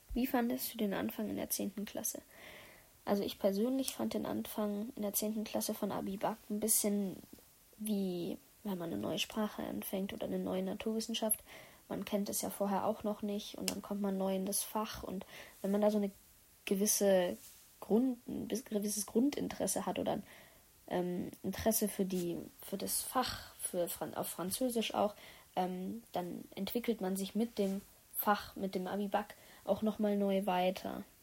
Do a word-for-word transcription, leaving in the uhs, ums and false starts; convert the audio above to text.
Wie fandest du den Anfang in der zehnten Klasse? Also ich persönlich fand den Anfang in der zehnten Klasse von Abibak ein bisschen wie, wenn man eine neue Sprache anfängt oder eine neue Naturwissenschaft. Man kennt es ja vorher auch noch nicht und dann kommt man neu in das Fach. Und wenn man da so eine gewisse Grund, ein gewisses Grundinteresse hat oder ein ähm, Interesse für die, für das Fach, für Fran- auf Französisch auch, ähm, dann entwickelt man sich mit dem Fach, mit dem Abibak auch nochmal neu weiter.